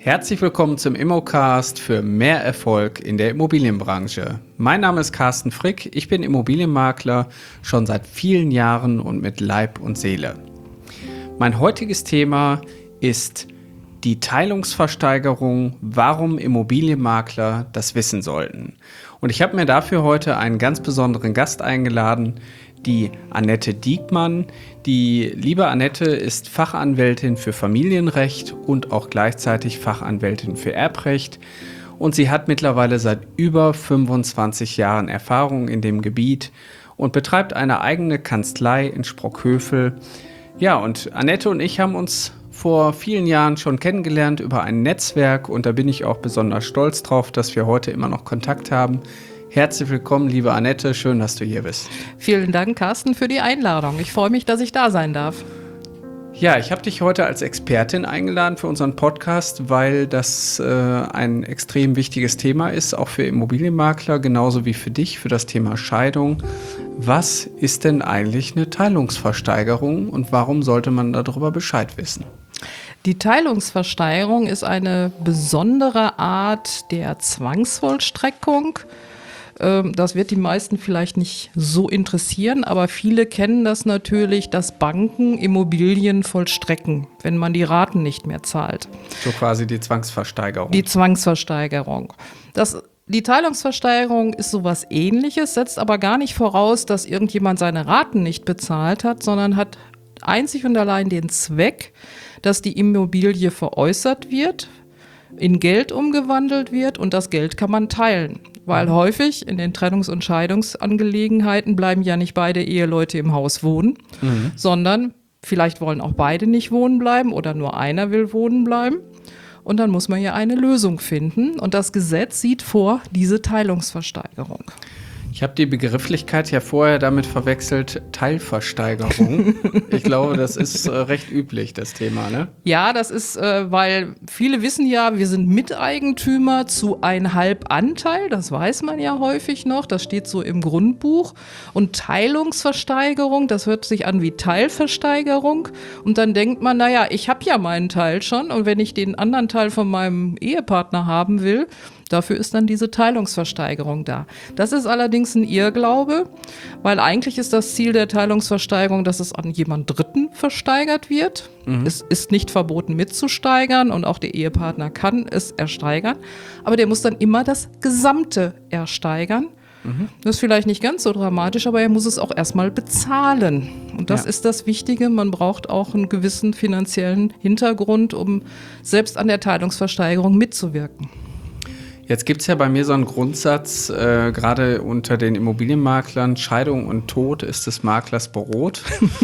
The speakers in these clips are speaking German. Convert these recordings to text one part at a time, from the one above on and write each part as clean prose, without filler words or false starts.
Herzlich willkommen zum Immocast für mehr Erfolg in der Immobilienbranche. Mein Name ist Carsten Frick, ich bin Immobilienmakler schon seit vielen Jahren und mit Leib und Seele. Mein heutiges Thema ist die Teilungsversteigerung, warum Immobilienmakler das wissen sollten. Und ich habe mir dafür heute einen ganz besonderen Gast eingeladen, die Annette Diekmann. Die liebe Annette ist Fachanwältin für Familienrecht und auch gleichzeitig Fachanwältin für Erbrecht. Und sie hat mittlerweile seit über 25 Jahren Erfahrung in dem Gebiet und betreibt eine eigene Kanzlei in Sprockhövel. Ja, und Annette und ich haben uns vor vielen Jahren schon kennengelernt über ein Netzwerk und da bin ich auch besonders stolz drauf, dass wir heute immer noch Kontakt haben. Herzlich willkommen, liebe Annette, schön, dass du hier bist. Vielen Dank, Carsten, für die Einladung. Ich freue mich, dass ich da sein darf. Ja, ich habe dich heute als Expertin eingeladen für unseren Podcast, weil das ein extrem wichtiges Thema ist, auch für Immobilienmakler, genauso wie für dich, für das Thema Scheidung. Was ist denn eigentlich eine Teilungsversteigerung und warum sollte man darüber Bescheid wissen? Die Teilungsversteigerung ist eine besondere Art der Zwangsvollstreckung. Das wird die meisten vielleicht nicht so interessieren, aber viele kennen das natürlich, dass Banken Immobilien vollstrecken, wenn man die Raten nicht mehr zahlt. So quasi die Zwangsversteigerung. Die Zwangsversteigerung. Die Teilungsversteigerung ist sowas Ähnliches, setzt aber gar nicht voraus, dass irgendjemand seine Raten nicht bezahlt hat, sondern hat einzig und allein den Zweck, dass die Immobilie veräußert wird, in Geld umgewandelt wird und das Geld kann man teilen. Weil häufig in den Trennungs- und Scheidungsangelegenheiten bleiben ja nicht beide Eheleute im Haus wohnen, sondern vielleicht wollen auch beide nicht wohnen bleiben oder nur einer will wohnen bleiben. Und dann muss man ja eine Lösung finden. Und das Gesetz sieht vor diese Teilungsversteigerung. Ich habe die Begrifflichkeit ja vorher damit verwechselt, Teilversteigerung. Ich glaube, das ist recht üblich, das Thema, ne? Ja, das ist, weil viele wissen ja, wir sind Miteigentümer zu einem Halbanteil, das weiß man ja häufig noch, das steht so im Grundbuch. Und Teilungsversteigerung, das hört sich an wie Teilversteigerung. Und dann denkt man, naja, ich habe ja meinen Teil schon und wenn ich den anderen Teil von meinem Ehepartner haben will, dafür ist dann diese Teilungsversteigerung da. Das ist allerdings ein Irrglaube, weil eigentlich ist das Ziel der Teilungsversteigerung, dass es an jemand Dritten versteigert wird. Es ist nicht verboten mitzusteigern und auch der Ehepartner kann es ersteigern, aber der muss dann immer das Gesamte ersteigern. Das ist vielleicht nicht ganz so dramatisch, aber er muss es auch erstmal bezahlen. Und das ist das Wichtige. Man braucht auch einen gewissen finanziellen Hintergrund, um selbst an der Teilungsversteigerung mitzuwirken. Jetzt gibt es ja bei mir so einen Grundsatz, gerade unter den Immobilienmaklern, Scheidung und Tod ist des Maklers Brot.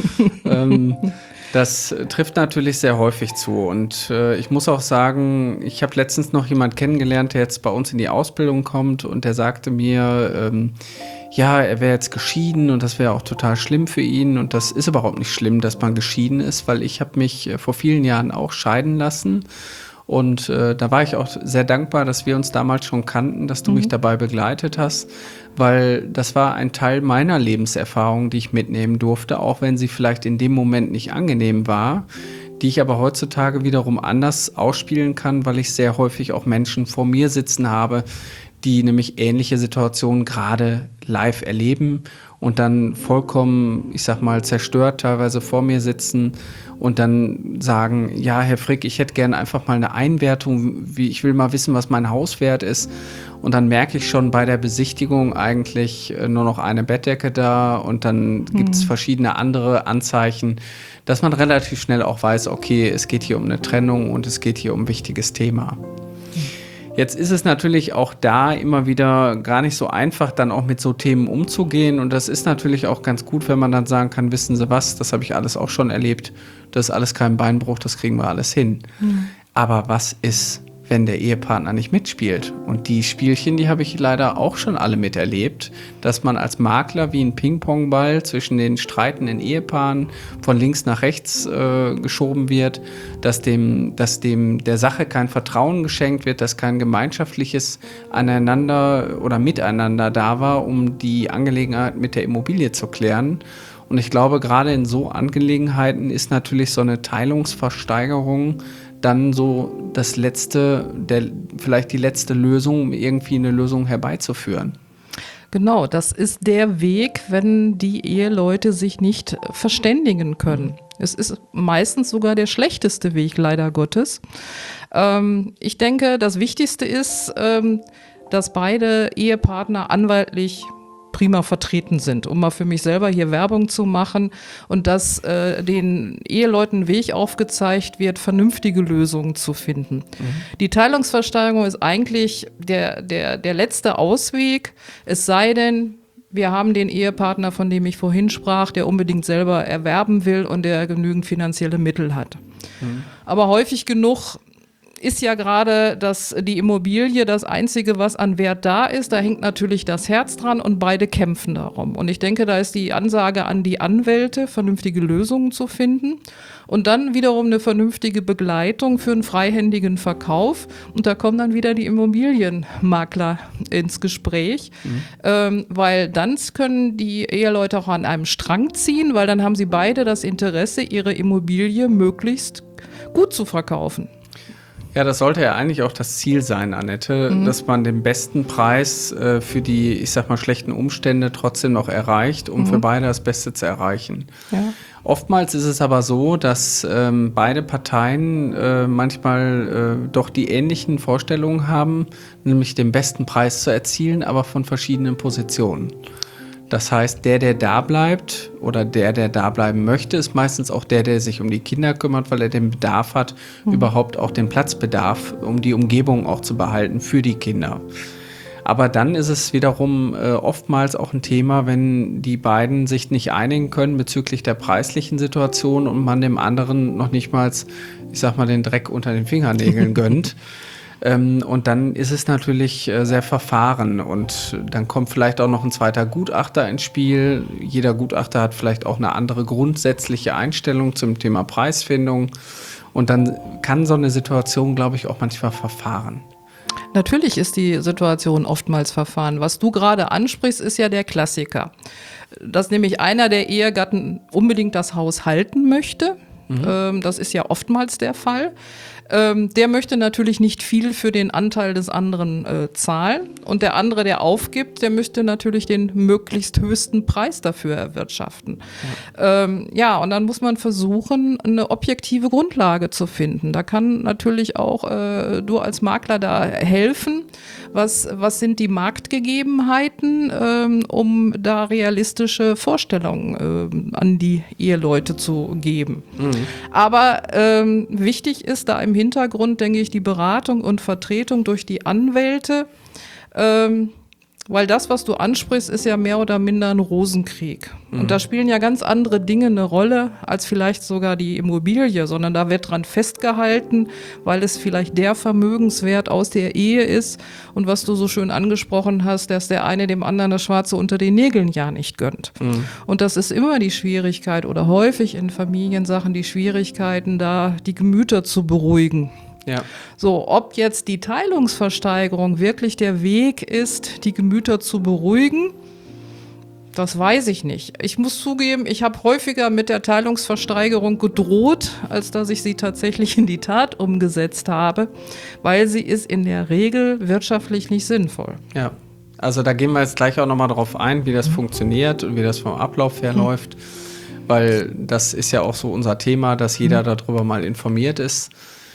Das trifft natürlich sehr häufig zu und ich muss auch sagen, ich habe letztens noch jemanden kennengelernt, der jetzt bei uns in die Ausbildung kommt und der sagte mir, ja, er wäre jetzt geschieden und das wäre auch total schlimm für ihn und das ist überhaupt nicht schlimm, dass man geschieden ist, weil ich habe mich vor vielen Jahren auch scheiden lassen. Und da war ich auch sehr dankbar, dass wir uns damals schon kannten, dass du mich dabei begleitet hast, weil das war ein Teil meiner Lebenserfahrung, die ich mitnehmen durfte, auch wenn sie vielleicht in dem Moment nicht angenehm war, die ich aber heutzutage wiederum anders ausspielen kann, weil ich sehr häufig auch Menschen vor mir sitzen habe, die nämlich ähnliche Situationen gerade live erleben und dann vollkommen, ich sag mal, zerstört teilweise vor mir sitzen und dann sagen, ja, Herr Frick, ich hätte gerne einfach mal eine Einwertung, ich will mal wissen, was mein Hauswert ist. Und dann merke ich schon bei der Besichtigung eigentlich nur noch eine Bettdecke da und dann gibt es verschiedene andere Anzeichen, dass man relativ schnell auch weiß, okay, es geht hier um eine Trennung und es geht hier um ein wichtiges Thema. Jetzt ist es natürlich auch da immer wieder gar nicht so einfach, dann auch mit so Themen umzugehen. Und das ist natürlich auch ganz gut, wenn man dann sagen kann, wissen Sie was, das habe ich alles auch schon erlebt. Das ist alles kein Beinbruch, das kriegen wir alles hin. Aber was ist, wenn der Ehepartner nicht mitspielt? Und die Spielchen, die habe ich leider auch schon alle miterlebt, dass man als Makler wie ein Ping-Pong-Ball zwischen den streitenden Ehepaaren von links nach rechts geschoben wird, dass dem der Sache kein Vertrauen geschenkt wird, dass kein gemeinschaftliches Aneinander oder Miteinander da war, um die Angelegenheit mit der Immobilie zu klären. Und ich glaube, gerade in so Angelegenheiten ist natürlich so eine Teilungsversteigerung dann so vielleicht die letzte Lösung, um irgendwie eine Lösung herbeizuführen. Genau, das ist der Weg, wenn die Eheleute sich nicht verständigen können. Es ist meistens sogar der schlechteste Weg, leider Gottes. Ich denke, das Wichtigste ist, dass beide Ehepartner anwaltlich prima vertreten sind, um mal für mich selber hier Werbung zu machen und dass den Eheleuten Weg aufgezeigt wird, vernünftige Lösungen zu finden. Die Teilungsversteigerung ist eigentlich der letzte Ausweg, es sei denn, wir haben den Ehepartner, von dem ich vorhin sprach, der unbedingt selber erwerben will und der genügend finanzielle Mittel hat. Aber häufig genug ist ja gerade die Immobilie das Einzige, was an Wert da ist. Da hängt natürlich das Herz dran und beide kämpfen darum. Und ich denke, da ist die Ansage an die Anwälte, vernünftige Lösungen zu finden und dann wiederum eine vernünftige Begleitung für einen freihändigen Verkauf. Und da kommen dann wieder die Immobilienmakler ins Gespräch, weil dann können die Eheleute auch an einem Strang ziehen, weil dann haben sie beide das Interesse, ihre Immobilie möglichst gut zu verkaufen. Ja, das sollte ja eigentlich auch das Ziel sein, Annette, dass man den besten Preis für die, ich sag mal, schlechten Umstände trotzdem noch erreicht, um für beide das Beste zu erreichen. Ja. Oftmals ist es aber so, dass beide Parteien manchmal doch die ähnlichen Vorstellungen haben, nämlich den besten Preis zu erzielen, aber von verschiedenen Positionen. Das heißt, der da bleibt oder der da bleiben möchte, ist meistens auch der sich um die Kinder kümmert, weil er den Bedarf hat, überhaupt auch den Platzbedarf, um die Umgebung auch zu behalten für die Kinder. Aber dann ist es wiederum oftmals auch ein Thema, wenn die beiden sich nicht einigen können bezüglich der preislichen Situation und man dem anderen noch nicht mal, ich sag mal, den Dreck unter den Fingernägeln gönnt. Und dann ist es natürlich sehr verfahren und dann kommt vielleicht auch noch ein zweiter Gutachter ins Spiel. Jeder Gutachter hat vielleicht auch eine andere grundsätzliche Einstellung zum Thema Preisfindung und dann kann so eine Situation, glaube ich, auch manchmal verfahren. Natürlich ist die Situation oftmals verfahren. Was du gerade ansprichst, ist ja der Klassiker. Dass nämlich einer der Ehegatten unbedingt das Haus halten möchte. Das ist ja oftmals der Fall. Der möchte natürlich nicht viel für den Anteil des anderen zahlen. Und der andere, der aufgibt, der möchte natürlich den möglichst höchsten Preis dafür erwirtschaften. Ja, und dann muss man versuchen, eine objektive Grundlage zu finden. Da kann natürlich auch du als Makler da helfen. Was sind die Marktgegebenheiten, um da realistische Vorstellungen an die Eheleute zu geben. Aber wichtig ist da im Hintergrund, denke ich, die Beratung und Vertretung durch die Anwälte, weil das, was du ansprichst, ist ja mehr oder minder ein Rosenkrieg. Und da spielen ja ganz andere Dinge eine Rolle als vielleicht sogar die Immobilie, sondern da wird dran festgehalten, weil es vielleicht der Vermögenswert aus der Ehe ist und was du so schön angesprochen hast, dass der eine dem anderen das Schwarze unter den Nägeln ja nicht gönnt. Und das ist immer die Schwierigkeit oder häufig in Familiensachen die Schwierigkeiten, da die Gemüter zu beruhigen. Ja. So, ob jetzt die Teilungsversteigerung wirklich der Weg ist, die Gemüter zu beruhigen, das weiß ich nicht. Ich muss zugeben, ich habe häufiger mit der Teilungsversteigerung gedroht, als dass ich sie tatsächlich in die Tat umgesetzt habe, weil sie ist in der Regel wirtschaftlich nicht sinnvoll. Ja, also da gehen wir jetzt gleich auch nochmal drauf ein, wie das funktioniert und wie das vom Ablauf her läuft, weil das ist ja auch so unser Thema, dass jeder darüber mal informiert ist.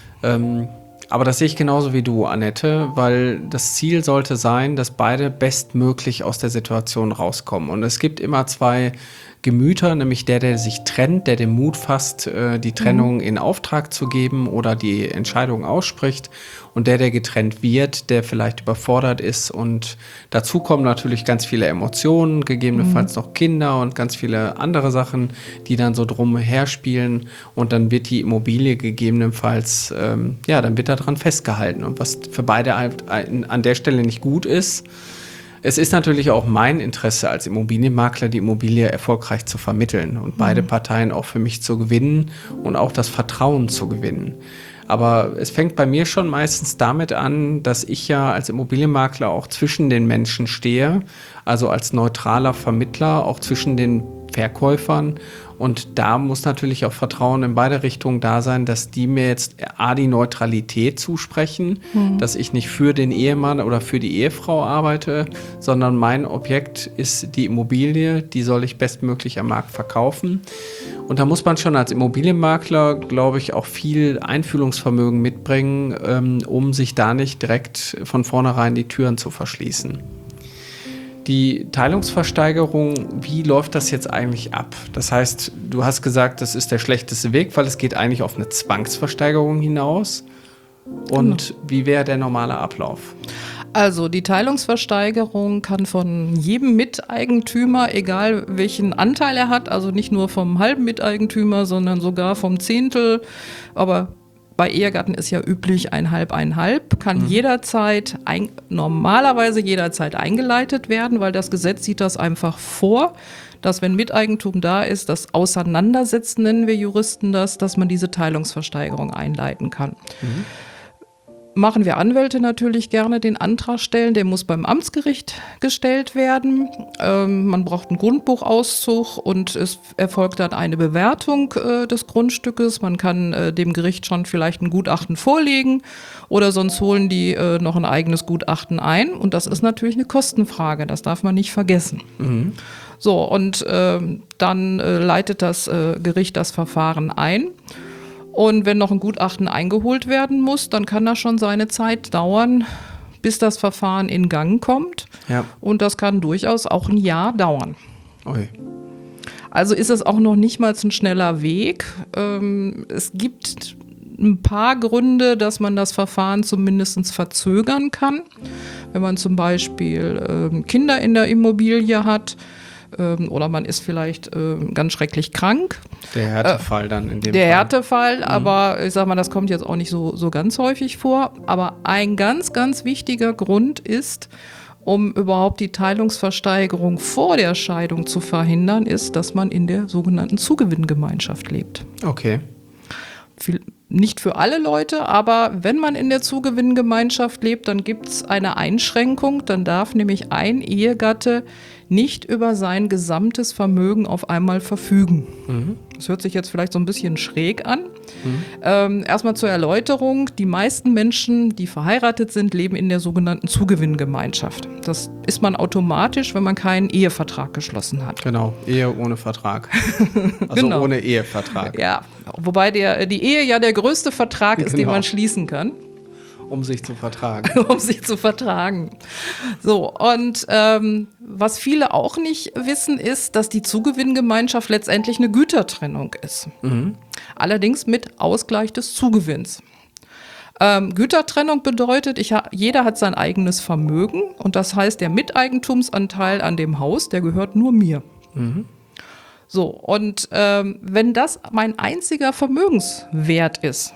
Aber das sehe ich genauso wie du, Annette, weil das Ziel sollte sein, dass beide bestmöglich aus der Situation rauskommen. Und es gibt immer zwei Gemüter, nämlich der sich trennt, der den Mut fasst, die Trennung in Auftrag zu geben oder die Entscheidung ausspricht, und der getrennt wird, der vielleicht überfordert ist. Und dazu kommen natürlich ganz viele Emotionen, gegebenenfalls noch Kinder und ganz viele andere Sachen, die dann so drumher spielen. Und dann wird die Immobilie gegebenenfalls, dann wird daran festgehalten. Und was für beide halt an der Stelle nicht gut ist, es ist natürlich auch mein Interesse als Immobilienmakler, die Immobilie erfolgreich zu vermitteln und beide Parteien auch für mich zu gewinnen und auch das Vertrauen zu gewinnen. Aber es fängt bei mir schon meistens damit an, dass ich ja als Immobilienmakler auch zwischen den Menschen stehe, also als neutraler Vermittler auch zwischen den Verkäufern. Und da muss natürlich auch Vertrauen in beide Richtungen da sein, dass die mir jetzt die Neutralität zusprechen, dass ich nicht für den Ehemann oder für die Ehefrau arbeite, sondern mein Objekt ist die Immobilie, die soll ich bestmöglich am Markt verkaufen. Und da muss man schon als Immobilienmakler, glaube ich, auch viel Einfühlungsvermögen mitbringen, um sich da nicht direkt von vornherein die Türen zu verschließen. Die Teilungsversteigerung, wie läuft das jetzt eigentlich ab? Das heißt, du hast gesagt, das ist der schlechteste Weg, weil es geht eigentlich auf eine Zwangsversteigerung hinaus. Und wie wäre der normale Ablauf? Also die Teilungsversteigerung kann von jedem Miteigentümer, egal welchen Anteil er hat, also nicht nur vom halben Miteigentümer, sondern sogar vom Zehntel, aber bei Ehegatten ist ja üblich 1/2, kann normalerweise jederzeit eingeleitet werden, weil das Gesetz sieht das einfach vor, dass wenn Miteigentum da ist, das Auseinandersetzen, nennen wir Juristen das, dass man diese Teilungsversteigerung einleiten kann. Machen wir Anwälte natürlich gerne den Antrag stellen, der muss beim Amtsgericht gestellt werden. Man braucht einen Grundbuchauszug und es erfolgt dann eine Bewertung des Grundstückes. Man kann dem Gericht schon vielleicht ein Gutachten vorlegen oder sonst holen die noch ein eigenes Gutachten ein. Und das ist natürlich eine Kostenfrage, das darf man nicht vergessen. So, und dann leitet das Gericht das Verfahren ein. Und wenn noch ein Gutachten eingeholt werden muss, dann kann das schon seine Zeit dauern, bis das Verfahren in Gang kommt. Ja. Und das kann durchaus auch ein Jahr dauern. Ui. Also ist es auch noch nicht mal ein schneller Weg. Es gibt ein paar Gründe, dass man das Verfahren zumindest verzögern kann. Wenn man zum Beispiel Kinder in der Immobilie hat, oder man ist vielleicht ganz schrecklich krank. Der Härtefall dann in dem Fall. Der Härtefall, aber ich sag mal, das kommt jetzt auch nicht so ganz häufig vor. Aber ein ganz, ganz wichtiger Grund ist, um überhaupt die Teilungsversteigerung vor der Scheidung zu verhindern, ist, dass man in der sogenannten Zugewinngemeinschaft lebt. Okay. Nicht für alle Leute, aber wenn man in der Zugewinngemeinschaft lebt, dann gibt es eine Einschränkung. Dann darf nämlich ein Ehegatte nicht über sein gesamtes Vermögen auf einmal verfügen. Das hört sich jetzt vielleicht so ein bisschen schräg an. Erstmal zur Erläuterung. Die meisten Menschen, die verheiratet sind, leben in der sogenannten Zugewinngemeinschaft. Das ist man automatisch, wenn man keinen Ehevertrag geschlossen hat. Genau, Ehe ohne Vertrag. Also Genau. ohne Ehevertrag. Ja, wobei die Ehe ja der größte Vertrag ist, den Genau. man schließen kann. Um sich zu vertragen. Um sich zu vertragen. So, und was viele auch nicht wissen, ist, dass die Zugewinngemeinschaft letztendlich eine Gütertrennung ist. Allerdings mit Ausgleich des Zugewinns. Gütertrennung bedeutet, jeder hat sein eigenes Vermögen und das heißt, der Miteigentumsanteil an dem Haus, der gehört nur mir. So, und wenn das mein einziger Vermögenswert ist,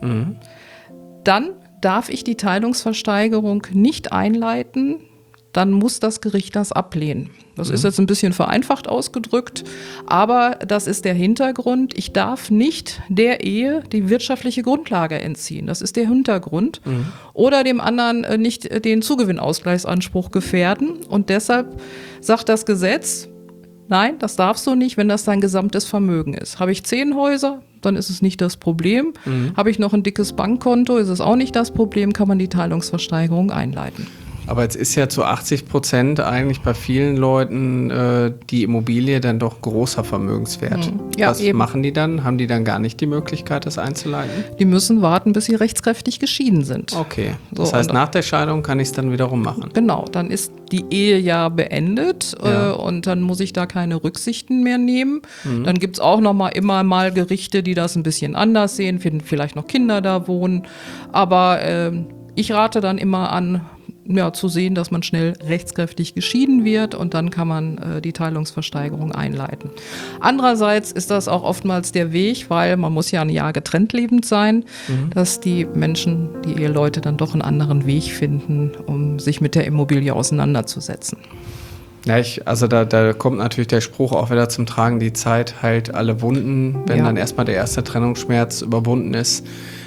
dann darf ich die Teilungsversteigerung nicht einleiten, dann muss das Gericht das ablehnen. Das ist jetzt ein bisschen vereinfacht ausgedrückt, aber das ist der Hintergrund. Ich darf nicht der Ehe die wirtschaftliche Grundlage entziehen. Das ist der Hintergrund. Oder dem anderen nicht den Zugewinnausgleichsanspruch gefährden. Und deshalb sagt das Gesetz, nein, das darfst du nicht, wenn das dein gesamtes Vermögen ist. Habe ich 10 Häuser, dann ist es nicht das Problem. Habe ich noch ein dickes Bankkonto, ist es auch nicht das Problem, kann man die Teilungsversteigerung einleiten. Aber jetzt ist ja zu 80% eigentlich bei vielen Leuten die Immobilie dann doch großer Vermögenswert. Ja, Was eben. machen die dann? Haben die dann gar nicht die Möglichkeit, das einzuleiten? Die müssen warten, bis sie rechtskräftig geschieden sind. Okay, das So, heißt, und- nach der Scheidung kann ich es dann wiederum machen. Genau, dann ist die Ehe ja beendet Ja. und dann muss ich da keine Rücksichten mehr nehmen. Dann gibt es auch noch mal immer mal Gerichte, die das ein bisschen anders sehen, finden vielleicht noch Kinder da wohnen. Aber ich rate dann immer an, ja, zu sehen, dass man schnell rechtskräftig geschieden wird und dann kann man die Teilungsversteigerung einleiten. Andererseits ist das auch oftmals der Weg, weil man muss ja ein Jahr getrennt lebend sein, dass die Menschen, die Eheleute dann doch einen anderen Weg finden, um sich mit der Immobilie auseinanderzusetzen. Ja, also da kommt natürlich der Spruch auch wieder zum Tragen, die Zeit heilt alle Wunden. Wenn Ja. dann erstmal der erste Trennungsschmerz überwunden ist,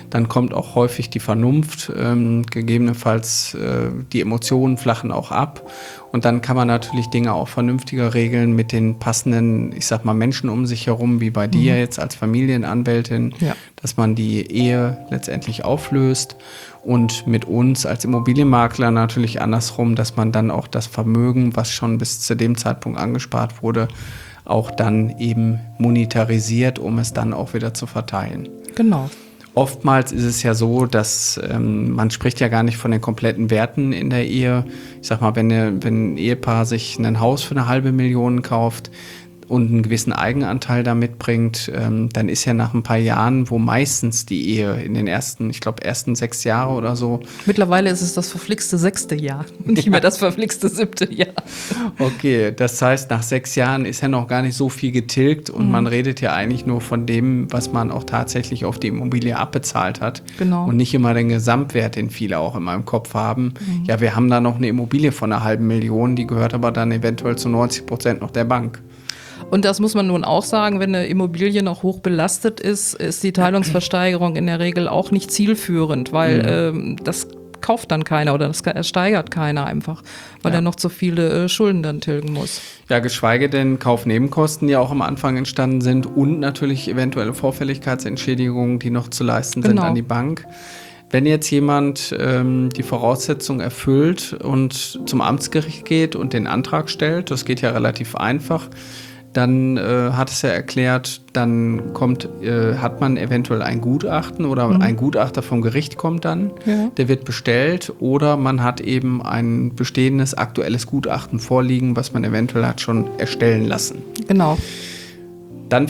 dann kommt auch häufig die Vernunft, gegebenenfalls die Emotionen flachen auch ab. Und dann kann man natürlich Dinge auch vernünftiger regeln mit den passenden, ich sag mal, Menschen um sich herum, wie bei dir jetzt als Familienanwältin, dass man die Ehe letztendlich auflöst. Und mit uns als Immobilienmakler natürlich andersrum, dass man dann auch das Vermögen, was schon bis zu dem Zeitpunkt angespart wurde, auch dann eben monetarisiert, um es dann auch wieder zu verteilen. Genau. Oftmals ist es ja so, dass man spricht ja gar nicht von den kompletten Werten in der Ehe. Ich sag mal, wenn ein Ehepaar sich ein Haus für 500.000 kauft und einen gewissen Eigenanteil da mitbringt, dann ist ja nach ein paar Jahren, wo meistens die Ehe in den ersten 6 Jahre oder so. Mittlerweile ist es das verflixte 6. Jahr, nicht mehr das verflixte 7. Jahr. Okay, das heißt, nach 6 Jahren ist ja noch gar nicht so viel getilgt und man redet ja eigentlich nur von dem, was man auch tatsächlich auf die Immobilie abbezahlt hat. Genau. Und nicht immer den Gesamtwert, den viele auch in meinem Kopf haben. Ja, wir haben da noch eine Immobilie von 500.000, die gehört aber dann eventuell zu 90% noch der Bank. Und das muss man nun auch sagen, wenn eine Immobilie noch hoch belastet ist, ist die Teilungsversteigerung in der Regel auch nicht zielführend, weil das kauft dann keiner oder das ersteigert keiner einfach, weil er noch zu viele Schulden dann tilgen muss. Ja, geschweige denn Kaufnebenkosten, die auch am Anfang entstanden sind und natürlich eventuelle Vorfälligkeitsentschädigungen, die noch zu leisten sind an die Bank. Wenn jetzt jemand die Voraussetzung erfüllt und zum Amtsgericht geht und den Antrag stellt, das geht ja relativ einfach, dann hat es ja erklärt, dann hat man eventuell ein Gutachten oder ein Gutachter vom Gericht kommt dann, der wird bestellt oder man hat eben ein bestehendes aktuelles Gutachten vorliegen, was man eventuell hat schon erstellen lassen. Genau. Dann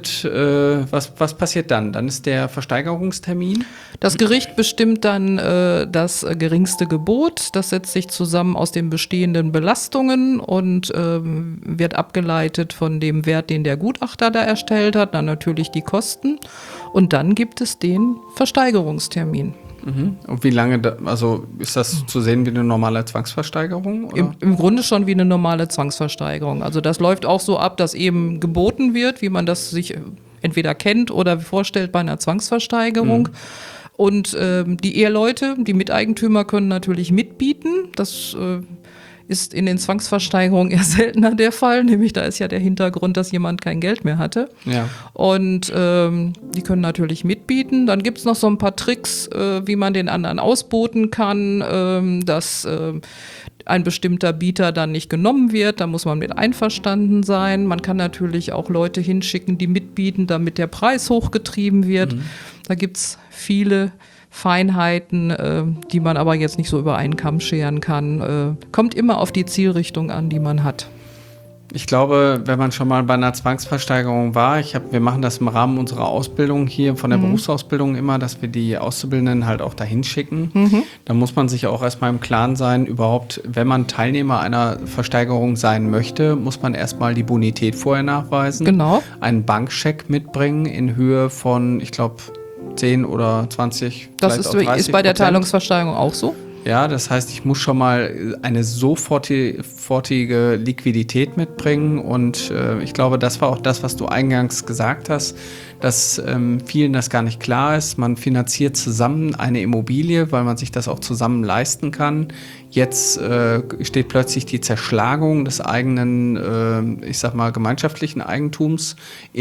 was passiert dann? Dann ist der Versteigerungstermin. Das Gericht bestimmt dann das geringste Gebot. Das setzt sich zusammen aus den bestehenden Belastungen und wird abgeleitet von dem Wert, den der Gutachter da erstellt hat, dann natürlich die Kosten. Und dann gibt es den Versteigerungstermin. Und wie lange, ist das zu sehen wie eine normale Zwangsversteigerung? Oder? Im Grunde schon wie eine normale Zwangsversteigerung. Also das läuft auch so ab, dass eben geboten wird, wie man das sich entweder kennt oder vorstellt bei einer Zwangsversteigerung. Und die Eheleute, die Miteigentümer können natürlich mitbieten. Das ist in den Zwangsversteigerungen eher seltener der Fall, nämlich da ist ja der Hintergrund, dass jemand kein Geld mehr hatte. Ja. Und die können natürlich mitbieten. Dann gibt es noch so ein paar Tricks, wie man den anderen ausboten kann, dass ein bestimmter Bieter dann nicht genommen wird. Da muss man mit einverstanden sein. Man kann natürlich auch Leute hinschicken, die mitbieten, damit der Preis hochgetrieben wird. Da gibt es viele Feinheiten, die man aber jetzt nicht so über einen Kamm scheren kann. Kommt immer auf die Zielrichtung an, die man hat. Ich glaube, wenn man schon mal bei einer Zwangsversteigerung war, wir machen das im Rahmen unserer Ausbildung hier von der Berufsausbildung immer, dass wir die Auszubildenden halt auch dahin schicken. Da muss man sich auch erstmal im Klaren sein, überhaupt, wenn man Teilnehmer einer Versteigerung sein möchte, muss man erstmal die Bonität vorher nachweisen. Genau. Einen Bankscheck mitbringen in Höhe von, ich glaube, 10 oder 20, das ist, ist bei der Teilungsversteigerung auch so? Ja, das heißt, ich muss schon mal eine sofortige Liquidität mitbringen und ich glaube, das war auch das, was du eingangs gesagt hast, dass vielen das gar nicht klar ist. Man finanziert zusammen eine Immobilie, weil man sich das auch zusammen leisten kann. Jetzt steht plötzlich die Zerschlagung des eigenen, gemeinschaftlichen Eigentums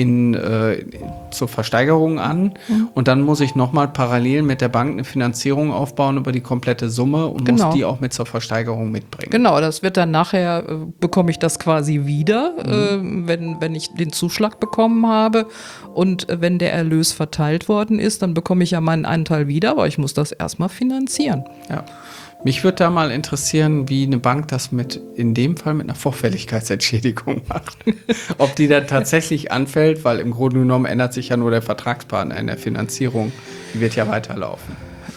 zur Versteigerung an. Und dann muss ich nochmal parallel mit der Bank eine Finanzierung aufbauen über die komplette Summe und muss die auch mit zur Versteigerung mitbringen. Genau, das wird dann nachher, bekomme ich das quasi wieder, wenn ich den Zuschlag bekommen habe. Und wenn der Erlös verteilt worden ist, dann bekomme ich ja meinen Anteil wieder, aber ich muss das erstmal finanzieren. Ja. Mich würde da mal interessieren, wie eine Bank das in dem Fall mit einer Vorfälligkeitsentschädigung macht. Ob die da tatsächlich anfällt, weil im Grunde genommen ändert sich ja nur der Vertragspartner in der Finanzierung. Die wird ja weiterlaufen.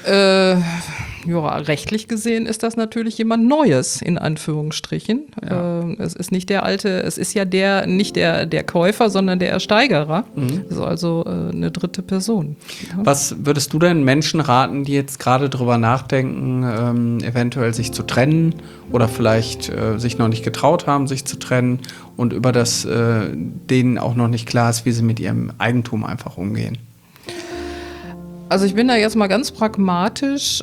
Rechtlich gesehen ist das natürlich jemand Neues, in Anführungsstrichen. Ja. Es ist nicht der alte, es ist ja nicht der Käufer, sondern der Ersteigerer. Das ist also eine dritte Person. Ja. Was würdest du denn Menschen raten, die jetzt gerade drüber nachdenken, eventuell sich zu trennen oder vielleicht sich noch nicht getraut haben, sich zu trennen und über das denen auch noch nicht klar ist, wie sie mit ihrem Eigentum einfach umgehen? Also ich bin da jetzt mal ganz pragmatisch.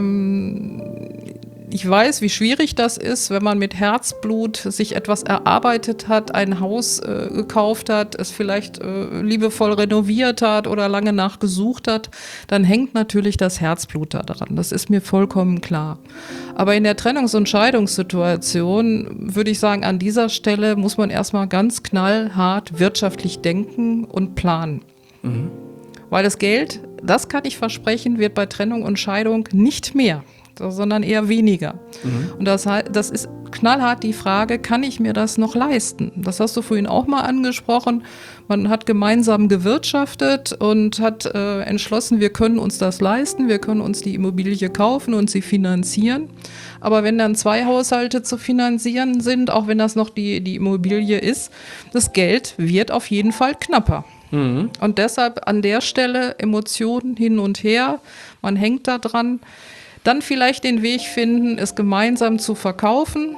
Ich weiß, wie schwierig das ist, wenn man mit Herzblut sich etwas erarbeitet hat, ein Haus gekauft hat, es vielleicht liebevoll renoviert hat oder lange nachgesucht hat, dann hängt natürlich das Herzblut da dran. Das ist mir vollkommen klar. Aber in der Trennungs- und Scheidungssituation würde ich sagen, an dieser Stelle muss man erstmal ganz knallhart wirtschaftlich denken und planen. Weil das Geld, das kann ich versprechen, wird bei Trennung und Scheidung nicht mehr, sondern eher weniger. Und das ist knallhart die Frage, kann ich mir das noch leisten? Das hast du vorhin auch mal angesprochen. Man hat gemeinsam gewirtschaftet und hat entschlossen, wir können uns das leisten, wir können uns die Immobilie kaufen und sie finanzieren. Aber wenn dann 2 Haushalte zu finanzieren sind, auch wenn das noch die Immobilie ist, das Geld wird auf jeden Fall knapper. Und deshalb an der Stelle Emotionen hin und her, man hängt da dran. Dann vielleicht den Weg finden, es gemeinsam zu verkaufen.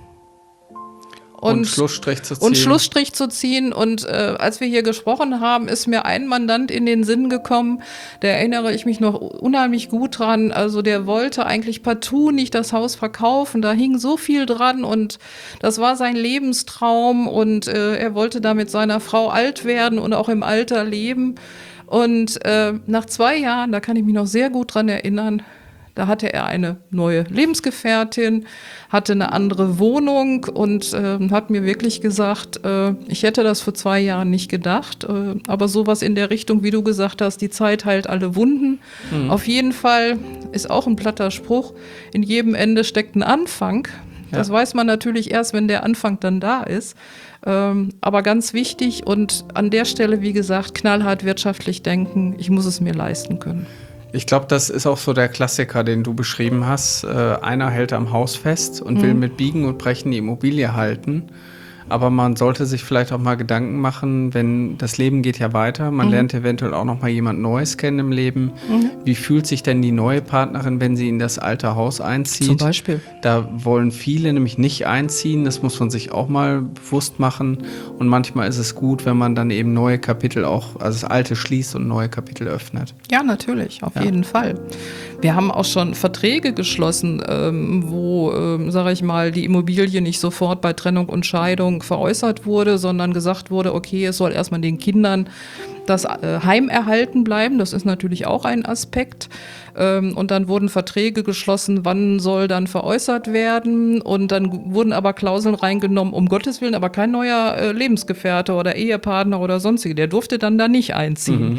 Und Schlussstrich zu ziehen. Und als wir hier gesprochen haben, ist mir ein Mandant in den Sinn gekommen, da erinnere ich mich noch unheimlich gut dran. Also der wollte eigentlich partout nicht das Haus verkaufen, da hing so viel dran und das war sein Lebenstraum und er wollte da mit seiner Frau alt werden und auch im Alter leben. Und nach 2 Jahren, da kann ich mich noch sehr gut dran erinnern, da hatte er eine neue Lebensgefährtin, hatte eine andere Wohnung und hat mir wirklich gesagt, ich hätte das vor 2 Jahren nicht gedacht, aber sowas in der Richtung, wie du gesagt hast, die Zeit heilt alle Wunden. Auf jeden Fall ist auch ein platter Spruch, in jedem Ende steckt ein Anfang. Ja. Das weiß man natürlich erst, wenn der Anfang dann da ist. Aber ganz wichtig und an der Stelle, wie gesagt, knallhart wirtschaftlich denken, ich muss es mir leisten können. Ich glaube, das ist auch so der Klassiker, den du beschrieben hast. Einer hält am Haus fest und will mit Biegen und Brechen die Immobilie halten. Aber man sollte sich vielleicht auch mal Gedanken machen, wenn das Leben geht ja weiter, man lernt eventuell auch noch mal jemand Neues kennen im Leben. Wie fühlt sich denn die neue Partnerin, wenn sie in das alte Haus einzieht? Zum Beispiel. Da wollen viele nämlich nicht einziehen, das muss man sich auch mal bewusst machen. Und manchmal ist es gut, wenn man dann eben neue Kapitel auch, also das alte schließt und neue Kapitel öffnet. Ja, natürlich, auf jeden Fall. Wir haben auch schon Verträge geschlossen, wo, sage ich mal, die Immobilie nicht sofort bei Trennung und Scheidung veräußert wurde, sondern gesagt wurde, okay, es soll erstmal den Kindern das Heim erhalten bleiben. Das ist natürlich auch ein Aspekt. Und dann wurden Verträge geschlossen, wann soll dann veräußert werden. Und dann wurden aber Klauseln reingenommen, um Gottes Willen, aber kein neuer Lebensgefährte oder Ehepartner oder sonstige. Der durfte dann da nicht einziehen.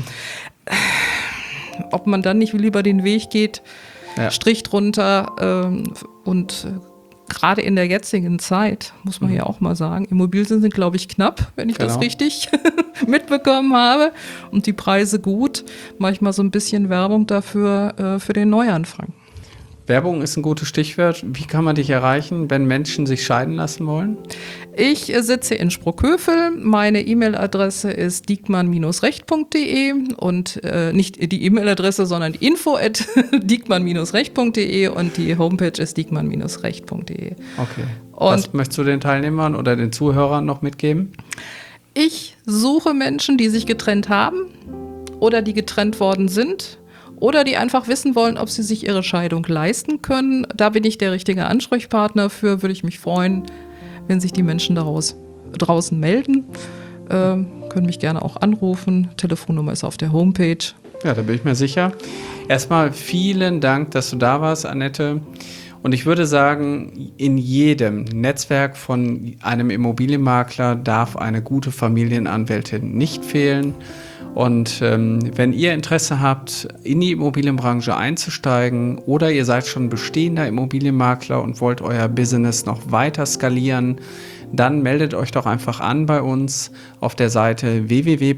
Ob man dann nicht lieber den Weg geht, Strich drunter und gerade in der jetzigen Zeit, muss man ja auch mal sagen, Immobilien sind, glaube ich, knapp, wenn ich das richtig mitbekommen habe. Und die Preise gut. Manchmal so ein bisschen Werbung dafür für den Neuanfang. Werbung ist ein gutes Stichwort. Wie kann man dich erreichen, wenn Menschen sich scheiden lassen wollen? Ich sitze in Sprockhövel. Meine E-Mail-Adresse ist diekmann-recht.de und nicht die E-Mail-Adresse, sondern die info@diekmann-recht.de und die Homepage ist diekmann-recht.de. Okay. Und was möchtest du den Teilnehmern oder den Zuhörern noch mitgeben? Ich suche Menschen, die sich getrennt haben oder die getrennt worden sind. Oder die einfach wissen wollen, ob sie sich ihre Scheidung leisten können. Da bin ich der richtige Ansprechpartner für. Würde ich mich freuen, wenn sich die Menschen draußen melden. Können mich gerne auch anrufen. Telefonnummer ist auf der Homepage. Ja, da bin ich mir sicher. Erstmal vielen Dank, dass du da warst, Annette. Und ich würde sagen, in jedem Netzwerk von einem Immobilienmakler darf eine gute Familienanwältin nicht fehlen. Und wenn ihr Interesse habt, in die Immobilienbranche einzusteigen oder ihr seid schon bestehender Immobilienmakler und wollt euer Business noch weiter skalieren, dann meldet euch doch einfach an bei uns auf der Seite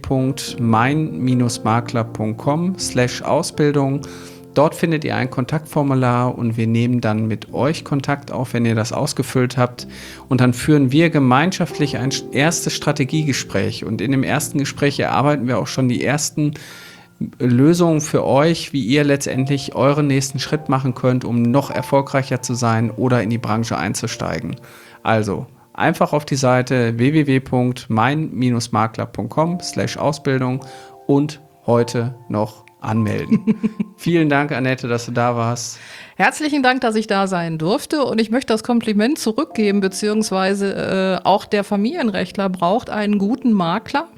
www.mein-makler.com/Ausbildung. Dort findet ihr ein Kontaktformular und wir nehmen dann mit euch Kontakt auf, wenn ihr das ausgefüllt habt. Und dann führen wir gemeinschaftlich ein erstes Strategiegespräch. Und in dem ersten Gespräch erarbeiten wir auch schon die ersten Lösungen für euch, wie ihr letztendlich euren nächsten Schritt machen könnt, um noch erfolgreicher zu sein oder in die Branche einzusteigen. Also einfach auf die Seite www.mein-makler.com/Ausbildung und heute noch anmelden. Vielen Dank, Annette, dass du da warst. Herzlichen Dank, dass ich da sein durfte und ich möchte das Kompliment zurückgeben, beziehungsweise auch der Familienrechtler braucht einen guten Makler,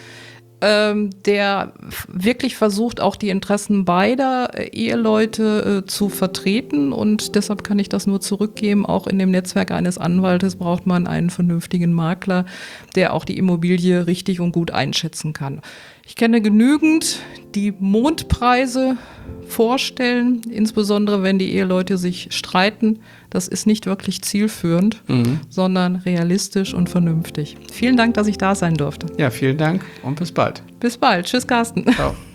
der wirklich versucht, auch die Interessen beider Eheleute zu vertreten und deshalb kann ich das nur zurückgeben. Auch in dem Netzwerk eines Anwaltes braucht man einen vernünftigen Makler, der auch die Immobilie richtig und gut einschätzen kann. Ich kenne genügend, die Mondpreise vorstellen, insbesondere wenn die Eheleute sich streiten. Das ist nicht wirklich zielführend, sondern realistisch und vernünftig. Vielen Dank, dass ich da sein durfte. Ja, vielen Dank und bis bald. Bis bald. Tschüss, Carsten. Ciao.